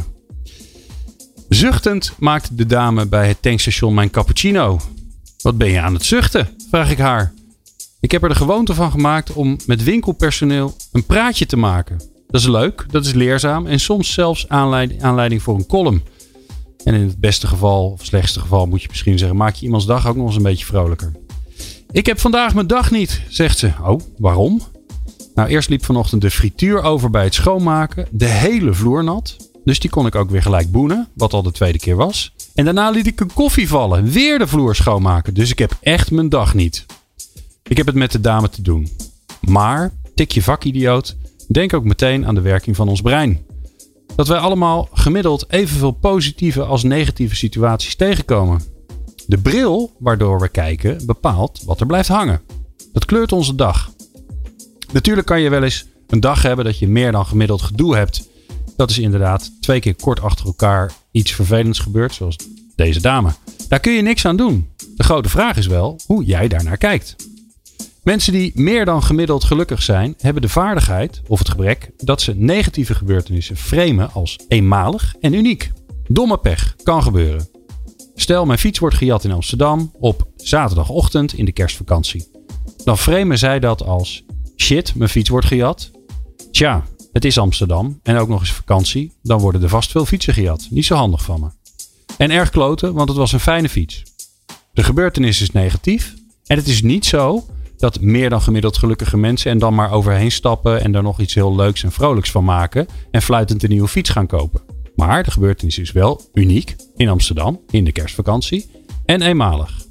Zuchtend maakt de dame bij het tankstation mijn cappuccino. Wat ben je aan het zuchten? Vraag ik haar. Ik heb er de gewoonte van gemaakt om met winkelpersoneel een praatje te maken. Dat is leuk, dat is leerzaam en soms zelfs aanleiding, aanleiding voor een column. En in het beste geval, of slechtste geval moet je misschien zeggen, maak je iemands dag ook nog eens een beetje vrolijker. Ik heb vandaag mijn dag niet, zegt ze. Oh, waarom? Nou, eerst liep vanochtend de frituur over bij het schoonmaken. De hele vloer nat. Dus die kon ik ook weer gelijk boenen, wat al de tweede keer was. En daarna liet ik een koffie vallen. Weer de vloer schoonmaken. Dus ik heb echt mijn dag niet. Ik heb het met de dame te doen. Maar, tikje vakidioot, denk ook meteen aan de werking van ons brein. Dat wij allemaal gemiddeld evenveel positieve als negatieve situaties tegenkomen. De bril waardoor we kijken bepaalt wat er blijft hangen. Dat kleurt onze dag. Natuurlijk kan je wel eens een dag hebben dat je meer dan gemiddeld gedoe hebt. Dat is inderdaad twee keer kort achter elkaar iets vervelends gebeurt, zoals deze dame. Daar kun je niks aan doen. De grote vraag is wel hoe jij daarnaar kijkt. Mensen die meer dan gemiddeld gelukkig zijn, hebben de vaardigheid, of het gebrek, dat ze negatieve gebeurtenissen framen als eenmalig en uniek. Domme pech, kan gebeuren. Stel, mijn fiets wordt gejat in Amsterdam op zaterdagochtend in de kerstvakantie. Dan framen zij dat als, shit, mijn fiets wordt gejat. Tja, het is Amsterdam en ook nog eens vakantie, dan worden er vast veel fietsen gejat. Niet zo handig van me. En erg kloten, want het was een fijne fiets. De gebeurtenis is negatief en het is niet zo dat meer dan gemiddeld gelukkige mensen en dan maar overheen stappen en daar nog iets heel leuks en vrolijks van maken en fluitend een nieuwe fiets gaan kopen. Maar de gebeurtenis is wel uniek in Amsterdam in de kerstvakantie en eenmalig.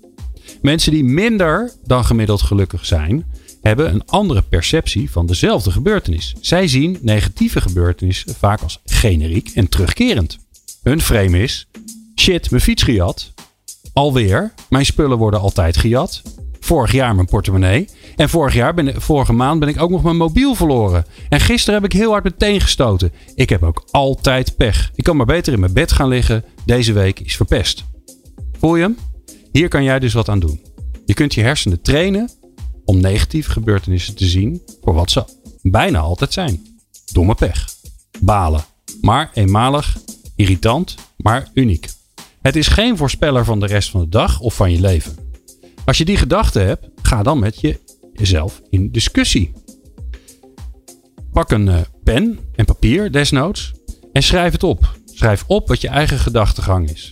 Mensen die minder dan gemiddeld gelukkig zijn, hebben een andere perceptie van dezelfde gebeurtenis. Zij zien negatieve gebeurtenissen vaak als generiek en terugkerend. Hun frame is: shit, mijn fiets gejat. Alweer. Mijn spullen worden altijd gejat. Vorig jaar mijn portemonnee. En vorig jaar ben, vorige maand ben ik ook nog mijn mobiel verloren. En gisteren heb ik heel hard mijn teen gestoten. Ik heb ook altijd pech. Ik kan maar beter in mijn bed gaan liggen. Deze week is verpest. Voel je hem? Hier kan jij dus wat aan doen. Je kunt je hersenen trainen om negatieve gebeurtenissen te zien voor wat ze bijna altijd zijn. Domme pech. Balen. Maar eenmalig, irritant, maar uniek. Het is geen voorspeller van de rest van de dag of van je leven. Als je die gedachte hebt, ga dan met je, jezelf in discussie. Pak een uh, pen en papier, desnoods, en schrijf het op. Schrijf op wat je eigen gedachtegang is.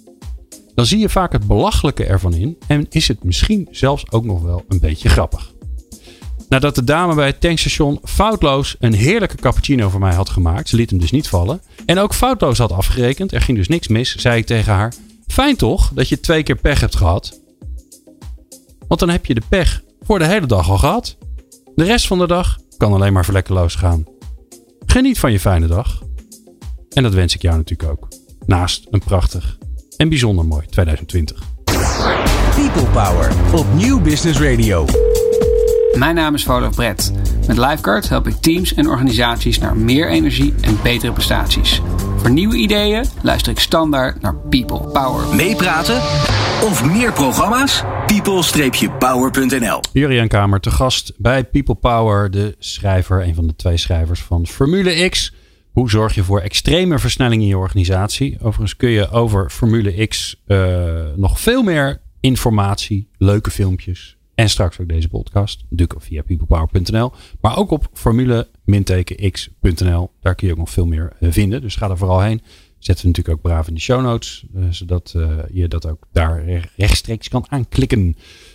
Dan zie je vaak het belachelijke ervan in en is het misschien zelfs ook nog wel een beetje grappig. Nadat de dame bij het tankstation foutloos een heerlijke cappuccino voor mij had gemaakt, ze liet hem dus niet vallen, en ook foutloos had afgerekend, er ging dus niks mis, zei ik tegen haar: fijn toch dat je twee keer pech hebt gehad? Want dan heb je de pech voor de hele dag al gehad. De rest van de dag kan alleen maar vlekkeloos gaan. Geniet van je fijne dag. En dat wens ik jou natuurlijk ook. Naast een prachtig en bijzonder mooi twintig twintig. People Power op Nieuw Business Radio. Mijn naam is Volker Brett. Met Lifeguard help ik teams en organisaties naar meer energie en betere prestaties. Voor nieuwe ideeën luister ik standaard naar People Power. Meepraten of meer programma's? people power punt n l. Juriaan Kamer te gast bij People Power, de schrijver, een van de twee schrijvers van Formule X. Hoe zorg je voor extreme versnelling in je organisatie? Overigens kun je over Formule X uh, nog veel meer informatie, leuke filmpjes en straks ook deze podcast. Natuurlijk via people power punt n l. Maar ook op formule x punt n l. Daar kun je ook nog veel meer vinden. Dus ga er vooral heen. Zetten we natuurlijk ook braaf in de show notes. Uh, zodat uh, je dat ook daar rechtstreeks kan aanklikken.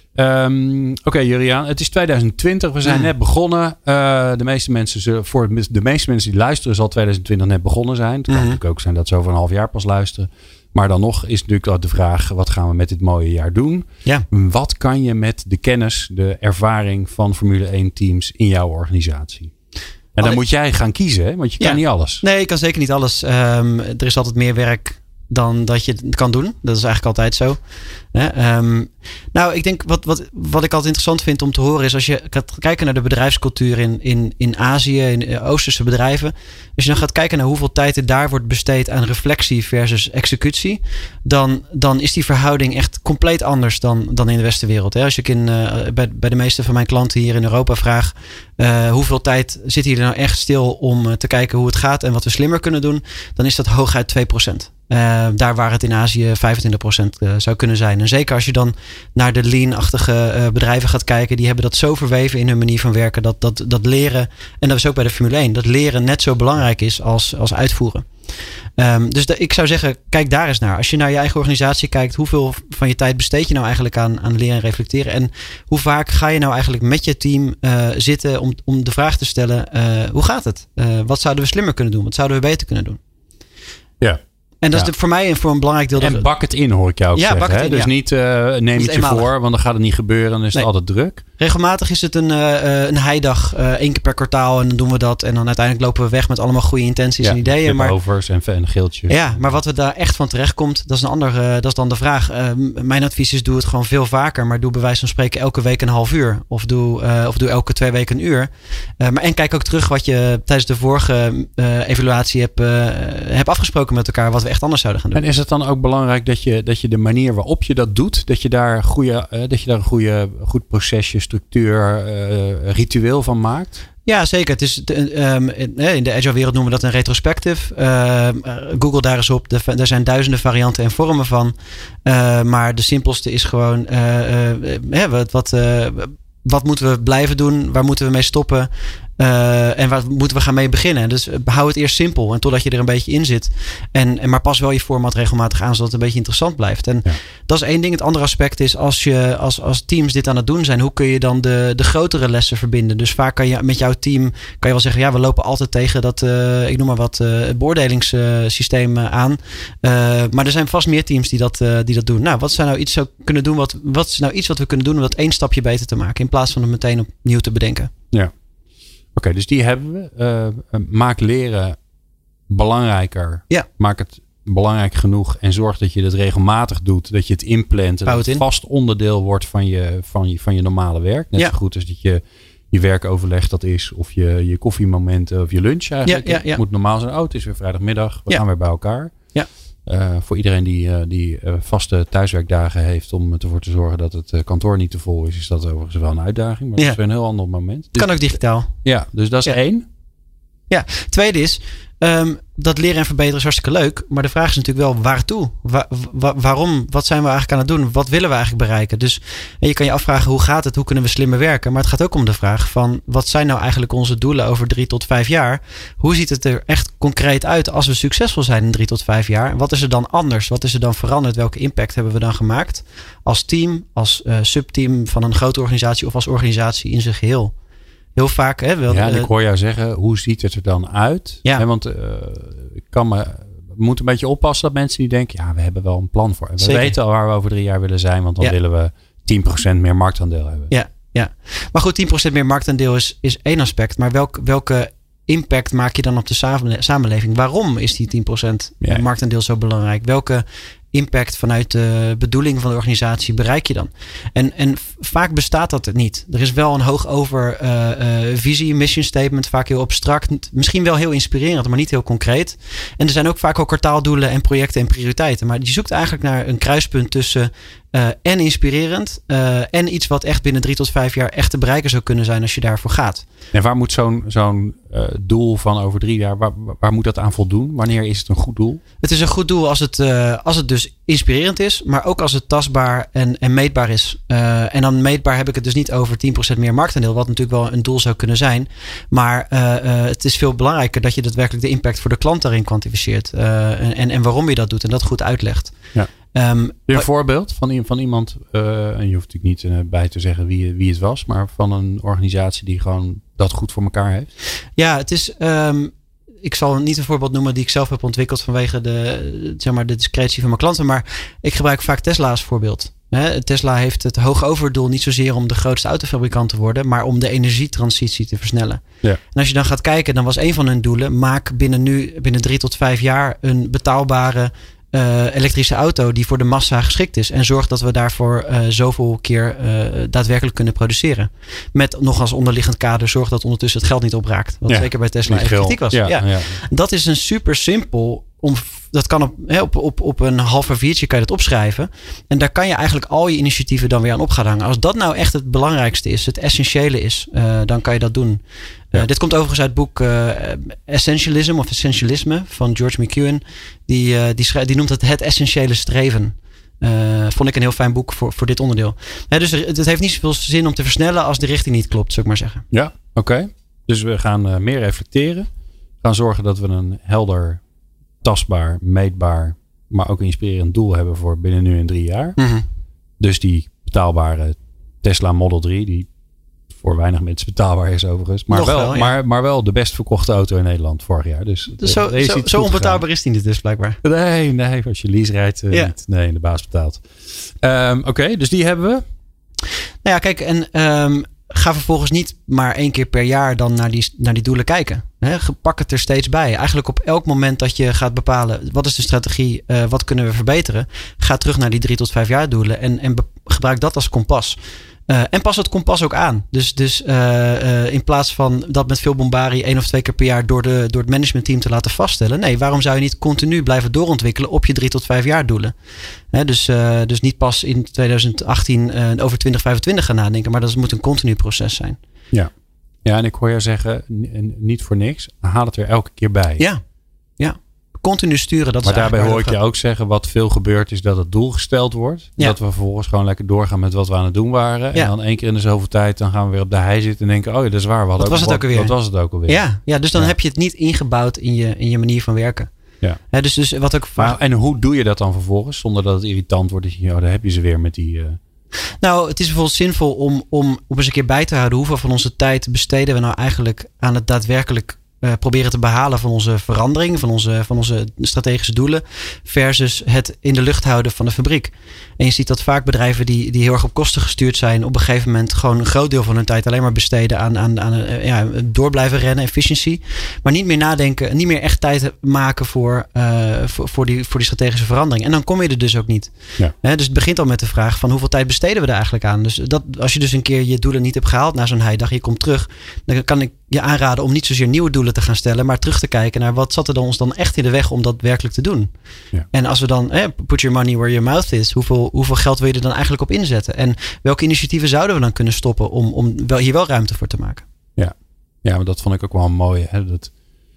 Um, Oké, okay, Juriaan. Het is twintig twintig. We zijn net begonnen. Uh, de meeste mensen zullen, voor de meeste mensen die luisteren zal twintig twintig net begonnen zijn. Het kan mm-hmm. natuurlijk ook zijn dat ze over een half jaar pas luisteren. Maar dan nog is natuurlijk de vraag: wat gaan we met dit mooie jaar doen? Ja. Wat kan je met de kennis, de ervaring van Formule één teams in jouw organisatie? En dan moet jij gaan kiezen, hè? Want je kan ja. niet alles. Nee, ik kan zeker niet alles. Um, er is altijd meer werk dan dat je het kan doen. Dat is eigenlijk altijd zo. Hè? Um, nou, ik denk wat, wat, wat ik altijd interessant vind om te horen is als je gaat kijken naar de bedrijfscultuur in, in, in Azië, in Oosterse bedrijven. Als je dan gaat kijken naar hoeveel tijd er daar wordt besteed aan reflectie versus executie, dan, dan is die verhouding echt compleet anders dan, dan in de westenwereld. Hè? Als ik in, uh, bij, bij de meeste van mijn klanten hier in Europa vraag uh, hoeveel tijd zit hier nou echt stil om uh, te kijken hoe het gaat en wat we slimmer kunnen doen, dan is dat hooguit twee procent. Uh, daar waar het in Azië vijfentwintig procent uh, zou kunnen zijn. En zeker als je dan naar de lean-achtige uh, bedrijven gaat kijken, die hebben dat zo verweven in hun manier van werken, dat, dat, dat leren, en dat is ook bij de Formule één, dat leren net zo belangrijk is als, als uitvoeren. Um, dus de, ik zou zeggen, kijk daar eens naar. Als je naar je eigen organisatie kijkt, hoeveel van je tijd besteed je nou eigenlijk aan, aan leren en reflecteren? En hoe vaak ga je nou eigenlijk met je team uh, zitten om, om de vraag te stellen, uh, hoe gaat het? Uh, wat zouden we slimmer kunnen doen? Wat zouden we beter kunnen doen? Ja. En dat is ja. de, voor mij voor een belangrijk deel. En dat... bak het in, hoor ik jou ook ja, zeggen. Bak het hè? in, dus ja. niet uh, neem het je eenmalig voor, want dan gaat het niet gebeuren. Dan is nee. het altijd druk. Regelmatig is het een, uh, een heidag. Uh, één keer per kwartaal en dan doen we dat. En dan uiteindelijk lopen we weg met allemaal goede intenties ja, en ideeën. Maar overs en, en geeltjes. Ja, maar wat er daar echt van terecht komt, dat is een ander, uh, dat is dan de vraag. Uh, mijn advies is, doe het gewoon veel vaker. Maar doe bij wijze van spreken elke week een half uur. Of doe, uh, of doe elke twee weken een uur. Uh, maar en kijk ook terug wat je tijdens de vorige uh, evaluatie hebt, uh, hebt afgesproken met elkaar. Wat we echt anders zouden gaan doen. En is het dan ook belangrijk dat je, dat je de manier waarop je dat doet, dat je daar, goede, uh, dat je daar een goede, goed procesje, structuur, uh, ritueel van maakt? Ja, zeker. Het is, um, in de agile wereld noemen we dat een retrospective. Uh, Google daar eens op. De, er zijn duizenden varianten en vormen van. Uh, maar de simpelste is gewoon uh, uh, uh, wat... wat uh, Wat moeten we blijven doen? Waar moeten we mee stoppen? Uh, en waar moeten we gaan mee beginnen? Dus uh, hou het eerst simpel. En totdat je er een beetje in zit. En, en maar pas wel je format regelmatig aan, zodat het een beetje interessant blijft. En ja. dat is één ding. Het andere aspect is, als je als, als teams dit aan het doen zijn, hoe kun je dan de, de grotere lessen verbinden? Dus vaak kan je met jouw team, kan je wel zeggen, ja, we lopen altijd tegen dat, uh, ik noem maar wat, uh, beoordelingssysteem uh, aan. Uh, maar er zijn vast meer teams die dat, uh, die dat doen. Nou, wat zou nou iets zou kunnen doen? Wat, wat is nou iets wat we kunnen doen om dat één stapje beter te maken, in plaats van het meteen opnieuw te bedenken? Ja. Oké, okay, dus die hebben we. Uh, maak leren belangrijker. Ja. Maak het belangrijk genoeg en zorg dat je het regelmatig doet. Dat je het inplant. En dat het, het vast onderdeel wordt van je, van je, van je normale werk. Net ja. zo goed als dat je je werkoverleg dat is. Of je, je koffiemomenten of je lunch eigenlijk. Ja, ja, ja. Het moet normaal zijn. Oh, het is weer vrijdagmiddag. We ja. gaan weer bij elkaar. Ja. Uh, voor iedereen die, uh, die uh, vaste thuiswerkdagen heeft om ervoor te zorgen dat het uh, kantoor niet te vol is, is dat overigens wel een uitdaging. Maar ja. dat is weer een heel ander moment. Dus, kan ook digitaal. Ja, dus dat is ja. één. Ja, tweede is, um, dat leren en verbeteren is hartstikke leuk. Maar de vraag is natuurlijk wel waartoe? Wa- wa- waarom? Wat zijn we eigenlijk aan het doen? Wat willen we eigenlijk bereiken? Dus en je kan je afvragen, hoe gaat het? Hoe kunnen we slimmer werken? Maar het gaat ook om de vraag van, wat zijn nou eigenlijk onze doelen over drie tot vijf jaar? Hoe ziet het er echt concreet uit als we succesvol zijn in drie tot vijf jaar? Wat is er dan anders? Wat is er dan veranderd? Welke impact hebben we dan gemaakt? Als team, als uh, subteam van een grote organisatie of als organisatie in zijn geheel? Heel vaak. Hè, wel, ja, en ik hoor jou zeggen, hoe ziet het er dan uit? Ja. Hè, want uh, ik kan me, we moeten een beetje oppassen dat mensen die denken, ja, we hebben wel een plan voor. We Zeker. weten al waar we over drie jaar willen zijn, want dan ja. willen we tien procent meer marktaandeel hebben. Ja, ja. Maar goed, tien procent meer marktaandeel is, is één aspect. Maar welk, welke impact maak je dan op de samenleving? Waarom is die tien procent ja. marktaandeel zo belangrijk? Welke impact vanuit de bedoeling van de organisatie bereik je dan? En, en vaak bestaat dat niet. Er is wel een hoog over uh, uh, visie, mission statement, vaak heel abstract. Misschien wel heel inspirerend, maar niet heel concreet. En er zijn ook vaak ook kwartaaldoelen en projecten en prioriteiten. Maar je zoekt eigenlijk naar een kruispunt tussen uh, en inspirerend uh, en iets wat echt binnen drie tot vijf jaar echt te bereiken zou kunnen zijn als je daarvoor gaat. En waar moet zo'n, zo'n uh, doel van over drie jaar, waar, waar moet dat aan voldoen? Wanneer is het een goed doel? Het is een goed doel als het, uh, als het dus inspirerend is, maar ook als het tastbaar en, en meetbaar is. Uh, en dan meetbaar heb ik het dus niet over tien procent meer marktaandeel, wat natuurlijk wel een doel zou kunnen zijn. Maar uh, uh, het is veel belangrijker dat je daadwerkelijk de impact voor de klant daarin kwantificeert. Uh, en, en waarom je dat doet en dat goed uitlegt. Ja. Um, een voorbeeld van, van iemand, uh, en je hoeft natuurlijk niet uh, bij te zeggen wie, wie het was, maar van een organisatie die gewoon dat goed voor elkaar heeft? Ja, het is... Um, Ik zal niet een voorbeeld noemen die ik zelf heb ontwikkeld vanwege de, zeg maar, de discretie van mijn klanten. Maar ik gebruik vaak Tesla als voorbeeld. Tesla heeft het hoog overdoel niet zozeer om de grootste autofabrikant te worden, maar om de energietransitie te versnellen. Ja. En als je dan gaat kijken, dan was een van hun doelen, maak binnen nu, binnen drie tot vijf jaar een betaalbare Uh, elektrische auto die voor de massa geschikt is. En zorg dat we daarvoor uh, zoveel keer uh, daadwerkelijk kunnen produceren. Met nog als onderliggend kader zorg dat ondertussen het geld niet opraakt. Wat ja, zeker bij Tesla echt kritiek was. Ja, ja. Ja. Dat is een super simpel. Om, dat kan op, he, op, op, op een half A viertje kan je dat opschrijven. En daar kan je eigenlijk al je initiatieven dan weer aan op gaan hangen. Als dat nou echt het belangrijkste is, het essentiële is, uh, dan kan je dat doen. Uh, ja. Dit komt overigens uit het boek uh, Essentialism of Essentialisme van George McEwen. Die, uh, die, schrijft, die noemt het het essentiële streven. Uh, vond ik een heel fijn boek voor, voor dit onderdeel. He, dus er, het heeft niet zoveel zin om te versnellen als de richting niet klopt, zou ik maar zeggen. Ja, oké. Okay. Dus we gaan uh, meer reflecteren. We gaan zorgen dat we een helder, tastbaar, meetbaar, maar ook inspirerend doel hebben voor binnen nu en drie jaar. Mm-hmm. Dus die betaalbare Tesla Model drie, die voor weinig mensen betaalbaar is overigens. Maar, wel, wel ja. maar, maar wel de best verkochte auto in Nederland vorig jaar. Dus, dus zo, is zo, zo onbetaalbaar is die niet dus blijkbaar. Nee, nee, als je lease rijdt, uh, ja. niet. Nee, de baas betaalt. Um, Oké, okay, dus die hebben we. Nou ja, kijk, en um, ga vervolgens niet maar één keer per jaar dan naar die, naar die doelen kijken. He, pak het er steeds bij. Eigenlijk op elk moment dat je gaat bepalen, wat is de strategie, uh, wat kunnen we verbeteren, ga terug naar die drie tot vijf jaar doelen en, en be- gebruik dat als kompas. Uh, en pas het kompas ook aan. Dus, dus uh, uh, in plaats van dat met veel bombarie één of twee keer per jaar door, de, door het managementteam te laten vaststellen. Nee, waarom zou je niet continu blijven doorontwikkelen op je drie tot vijf jaar doelen? He, dus, uh, dus niet pas in twintig achttien uh, over twintig vijfentwintig gaan nadenken. Maar dat moet een continu proces zijn. Ja, ja en ik hoor jou zeggen, n- niet voor niks. Haal het er elke keer bij. Ja, ja. continu sturen. Dat maar is daarbij hoor ik waar je ook zeggen, wat veel gebeurt is dat het doel gesteld wordt. Ja. Dat we vervolgens gewoon lekker doorgaan met wat we aan het doen waren. Ja. En dan één keer in de zoveel tijd, dan gaan we weer op de hei zitten en denken, oh ja, dat is waar. We wat was het ook alweer? Wat was het ook alweer? Ja, ja dus dan ja. heb je het niet ingebouwd in je, in je manier van werken. Ja. He, dus, dus wat ook maar, en hoe doe je dat dan vervolgens? Zonder dat het irritant wordt. Dat je, oh, daar heb je ze weer met die... Uh... Nou, het is bijvoorbeeld zinvol om, om op eens een keer bij te houden. Hoeveel van onze tijd besteden we nou eigenlijk aan het daadwerkelijk uh, proberen te behalen van onze verandering. Van onze, van onze strategische doelen. Versus het in de lucht houden van de fabriek. En je ziet dat vaak bedrijven die, die heel erg op kosten gestuurd zijn. Op een gegeven moment gewoon een groot deel van hun tijd alleen maar besteden aan, aan, aan uh, ja, door blijven rennen, efficiëntie. Maar niet meer nadenken, niet meer echt tijd maken voor, uh, voor, voor, die, voor die strategische verandering. En dan kom je er dus ook niet. Ja. He, dus het begint al met de vraag van hoeveel tijd besteden we er eigenlijk aan. Dus dat, als je dus een keer je doelen niet hebt gehaald na zo'n heidag, je komt terug. Dan kan ik je aanraden om niet zozeer nieuwe doelen te gaan stellen. Maar terug te kijken naar wat zat er dan ons dan echt in de weg om dat werkelijk te doen. Ja. En als we dan, eh, put your money where your mouth is. Hoeveel Hoeveel geld wil je er dan eigenlijk op inzetten? En welke initiatieven zouden we dan kunnen stoppen om, om wel, hier wel ruimte voor te maken? Ja, ja, maar dat vond ik ook wel mooi. Hè? Dat,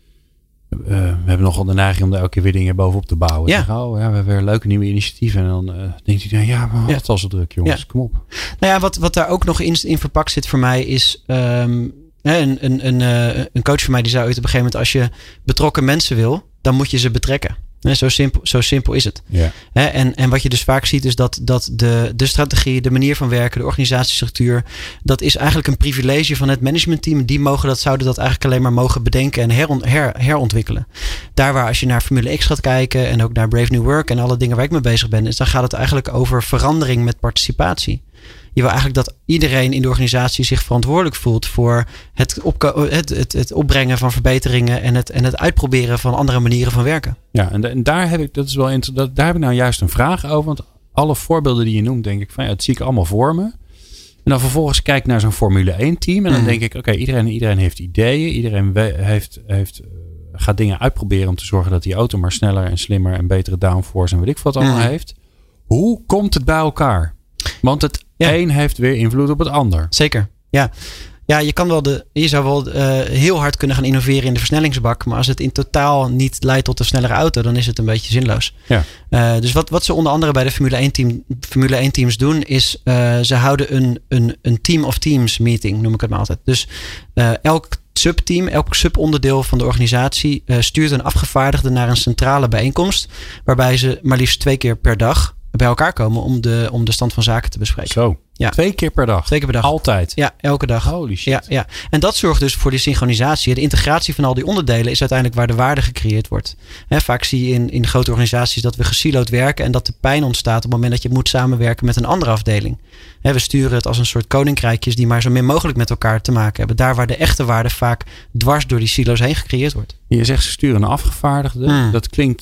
uh, we hebben nogal de neiging om er elke keer weer dingen bovenop te bouwen. Ja. Zeggen, oh, ja, we hebben weer leuke nieuwe initiatieven. En dan uh, denkt iedereen, ja, maar wat ja. al zo druk, jongens. Ja. Kom op. Nou ja, wat, wat daar ook nog in, in verpakt zit voor mij is... Um, een, een, een, uh, een coach van mij die zei ooit op een gegeven moment... als je betrokken mensen wil, dan moet je ze betrekken. He, zo, simpel, zo simpel is het. Ja. He, en, en wat je dus vaak ziet is dat, dat de, de strategie, de manier van werken, de organisatiestructuur, dat is eigenlijk een privilege van het managementteam. Die mogen dat, zouden dat eigenlijk alleen maar mogen bedenken en heron, her, herontwikkelen. Daar waar als je naar Formule X gaat kijken en ook naar Brave New Work en alle dingen waar ik mee bezig ben, is dan gaat het eigenlijk over verandering met participatie. Je wil eigenlijk dat iedereen in de organisatie zich verantwoordelijk voelt voor het, opko- het, het, het opbrengen van verbeteringen en het, en het uitproberen van andere manieren van werken. Ja, en, en daar heb ik, dat is wel interessant, daar heb ik nou juist een vraag over. Want alle voorbeelden die je noemt, denk ik van ja, dat zie ik allemaal voor me. En dan vervolgens kijk ik naar zo'n Formule één team. En dan mm. denk ik, oké, okay, iedereen, iedereen heeft ideeën. Iedereen we, heeft, heeft, gaat dingen uitproberen om te zorgen dat die auto maar sneller en slimmer en betere downforce en weet ik wat allemaal mm. heeft. Hoe komt het bij elkaar? Want het ja. een heeft weer invloed op het ander. Zeker, ja. Ja, je kan wel de, je zou wel uh, heel hard kunnen gaan innoveren in de versnellingsbak. Maar als het in totaal niet leidt tot een snellere auto, dan is het een beetje zinloos. Ja. Uh, dus wat, wat ze onder andere bij de Formule één, team, Formule één teams doen, is uh, ze houden een, een, een team of teams meeting, noem ik het maar altijd. Dus uh, elk subteam, elk subonderdeel van de organisatie uh, stuurt een afgevaardigde naar een centrale bijeenkomst. Waarbij ze maar liefst twee keer per dag bij elkaar komen om de, om de stand van zaken te bespreken. Zo, ja. twee keer per dag? Twee keer per dag. Altijd? Ja, elke dag. Holy shit. Ja, ja. En dat zorgt dus voor die synchronisatie. De integratie van al die onderdelen is uiteindelijk waar de waarde gecreëerd wordt. He, vaak zie je in, in grote organisaties dat we gesiloed werken en dat de pijn ontstaat op het moment dat je moet samenwerken met een andere afdeling. He, we sturen het als een soort koninkrijkjes die maar zo min mogelijk met elkaar te maken hebben. Daar waar de echte waarde vaak dwars door die silo's heen gecreëerd wordt. Je zegt ze sturen een afgevaardigde. Hmm. Dat klinkt...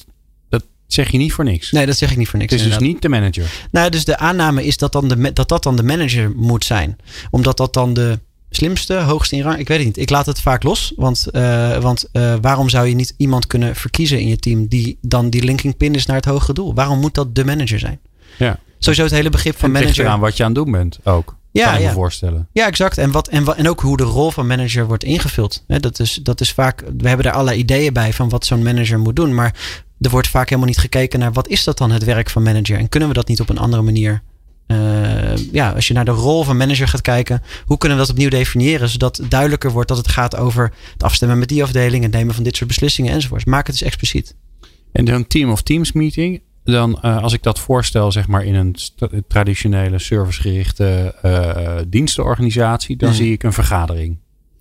zeg je niet voor niks. Nee, dat zeg ik niet voor niks. Het is inderdaad. Dus niet de manager. Nou, dus de aanname is dat, dan de, dat dat dan de manager moet zijn. Omdat dat dan de slimste, hoogste in rang... Ik weet het niet. Ik laat het vaak los. Want, uh, want uh, waarom zou je niet iemand kunnen verkiezen in je team die dan die linking pin is naar het hogere doel? Waarom moet dat de manager zijn? Ja. Sowieso het hele begrip van en manager. Het ligt eraan wat je aan het doen bent ook. Ja, kan ik ja. me voorstellen. Ja, exact. En, wat, en, wat, en ook hoe de rol van manager wordt ingevuld. He, dat, is, dat is vaak... We hebben daar allerlei ideeën bij van wat zo'n manager moet doen. Maar er wordt vaak helemaal niet gekeken naar wat is dat dan het werk van manager? En kunnen we dat niet op een andere manier... Uh, ja, als je naar de rol van manager gaat kijken, hoe kunnen we dat opnieuw definiëren, zodat duidelijker wordt dat het gaat over het afstemmen met die afdeling, het nemen van dit soort beslissingen enzovoorts. Maak het dus expliciet. En zo'n team of teams meeting, dan uh, als ik dat voorstel zeg maar in een st- traditionele servicegerichte uh, dienstenorganisatie, dan mm. zie ik een vergadering.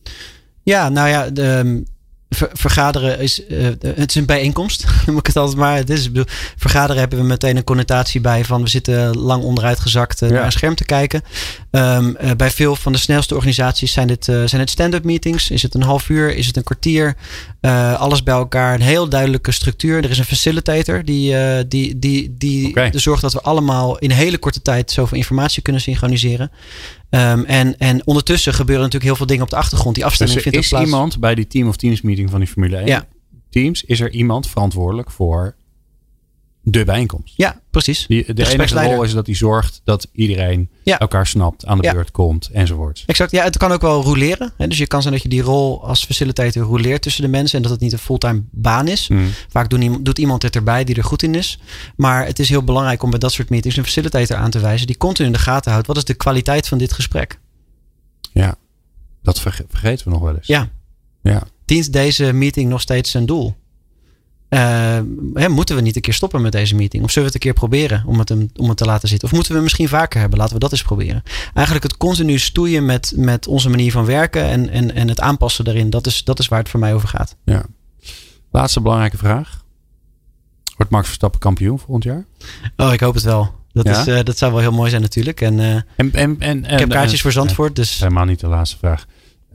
Ja, nou ja, de, ver, vergaderen is, uh, het is een bijeenkomst, noem ik het altijd maar. Het is, ik bedoel, vergaderen hebben we meteen een connotatie bij van we zitten lang onderuit gezakt uh, ja. naar een scherm te kijken. Um, uh, bij veel van de snelste organisaties zijn dit, uh, zijn het stand-up meetings. Is het een half uur? Is het een kwartier? Uh, alles bij elkaar. Een heel duidelijke structuur. Er is een facilitator die, uh, die, die, die okay. zorgt dat we allemaal in een hele korte tijd zoveel informatie kunnen synchroniseren. Um, en, en ondertussen gebeuren natuurlijk heel veel dingen op de achtergrond. Die afstemming dus er vindt is plaats. Iemand bij die team of teams meeting van die Formule één ja. teams, is er iemand verantwoordelijk voor de bijeenkomst. Ja, precies. Die, de, de enige rol is dat hij zorgt dat iedereen ja. elkaar snapt, aan de ja. beurt komt enzovoort. Exact. Ja, het kan ook wel roleren. Hè? Dus je kan zijn dat je die rol als facilitator roleert tussen de mensen en dat het niet een fulltime baan is. Mm. Vaak doet, doet iemand het erbij die er goed in is. Maar het is heel belangrijk om bij dat soort meetings een facilitator aan te wijzen die continu in de gaten houdt. Wat is de kwaliteit van dit gesprek? Ja, dat verge- vergeten we nog wel eens. Ja. ja. Dient deze meeting nog steeds zijn doel? Uh, hè, moeten we niet een keer stoppen met deze meeting? Of zullen we het een keer proberen om het, om het te laten zitten? Of moeten we misschien vaker hebben? Laten we dat eens proberen. Eigenlijk het continu stoeien met, met onze manier van werken en, en, en het aanpassen daarin. Dat is, dat is waar het voor mij over gaat. Ja. Laatste belangrijke vraag. Wordt Max Verstappen kampioen volgend jaar? Oh, ik hoop het wel. Dat, ja? is, uh, dat zou wel heel mooi zijn natuurlijk. En, uh, en, en, en, en ik heb kaartjes en, voor Zandvoort. Dus. Helemaal niet de laatste vraag.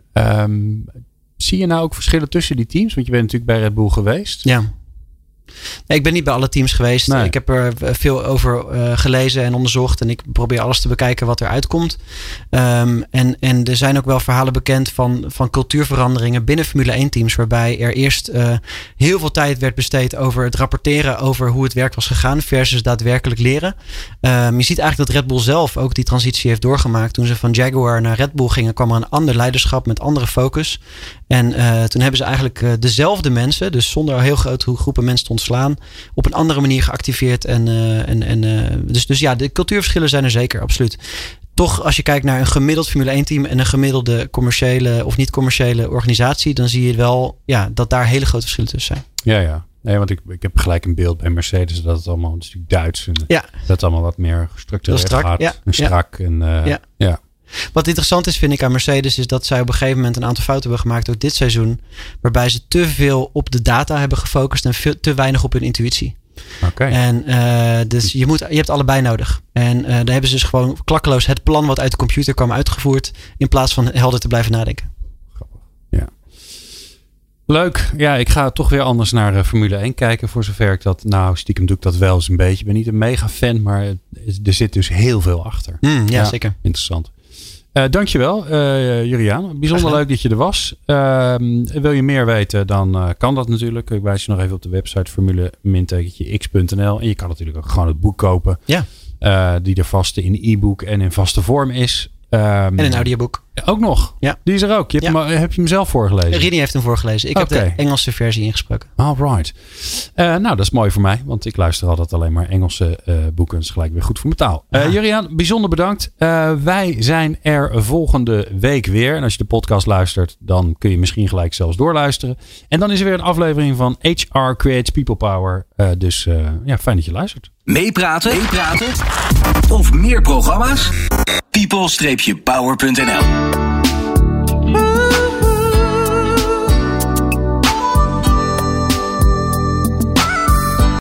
Um, zie je nou ook verschillen tussen die teams? Want je bent natuurlijk bij Red Bull geweest. Ja. Nee, ik ben niet bij alle teams geweest. Nee. Ik heb er veel over uh, gelezen en onderzocht. En ik probeer alles te bekijken wat er uitkomt. Um, en, en er zijn ook wel verhalen bekend van, van cultuurveranderingen binnen Formule één teams. Waarbij er eerst uh, heel veel tijd werd besteed over het rapporteren over hoe het werk was gegaan. Versus daadwerkelijk leren. Um, je ziet eigenlijk dat Red Bull zelf ook die transitie heeft doorgemaakt. Toen ze van Jaguar naar Red Bull gingen, kwam er een ander leiderschap met andere focus. En uh, toen hebben ze eigenlijk uh, dezelfde mensen, dus zonder heel grote groepen mensen te ontslaan, op een andere manier geactiveerd. En, uh, en, en, uh, dus, dus ja, de cultuurverschillen zijn er zeker, absoluut. Toch, als je kijkt naar een gemiddeld Formule één team en een gemiddelde commerciële of niet commerciële organisatie, dan zie je wel ja, dat daar hele grote verschillen tussen zijn. Ja, ja. Nee, want ik, ik heb gelijk een beeld bij Mercedes dat het allemaal, het is natuurlijk Duits. En ja. Dat het allemaal wat meer gestructureerd strak, gaat. Ja. En strak. Ja. En, uh, ja. ja. Wat interessant is, vind ik aan Mercedes, is dat zij op een gegeven moment een aantal fouten hebben gemaakt, ook dit seizoen, waarbij ze te veel op de data hebben gefocust en veel, te weinig op hun intuïtie. Okay. En uh, dus je, moet, je hebt allebei nodig. En uh, daar hebben ze dus gewoon klakkeloos het plan wat uit de computer kwam uitgevoerd, in plaats van helder te blijven nadenken. Ja. Leuk. Ja, ik ga toch weer anders naar uh, Formule één kijken. Voor zover ik dat, nou stiekem doe ik dat wel eens een beetje. Ik ben niet een mega fan, maar er zit dus heel veel achter. Mm, ja, ja, zeker. Interessant. Uh, dankjewel, uh, Juriaan. Bijzonder leuk dat je er was. Uh, wil je meer weten, dan uh, kan dat natuurlijk. Ik wijs je nog even op de website formule x punt n l. En je kan natuurlijk ook gewoon het boek kopen. Ja. Uh, die er vast in e-book en in vaste vorm is. Um, en een audioboek. Ook nog? Ja. Die is er ook. Je hebt, ja. hem, heb je hem zelf voorgelezen? Rini heeft hem voorgelezen. Ik okay. heb de Engelse versie ingesproken. All right. Uh, nou, dat is mooi voor mij. Want ik luister altijd alleen maar Engelse uh, boeken. Dat is gelijk weer goed voor mijn taal. Uh, Juriaan, bijzonder bedankt. Uh, wij zijn er volgende week weer. En als je de podcast luistert, dan kun je misschien gelijk zelfs doorluisteren. En dan is er weer een aflevering van H R Creates People Power. Uh, dus uh, ja, fijn dat je luistert. Meepraten? Meepraten? Of meer programma's? people dash power punt n l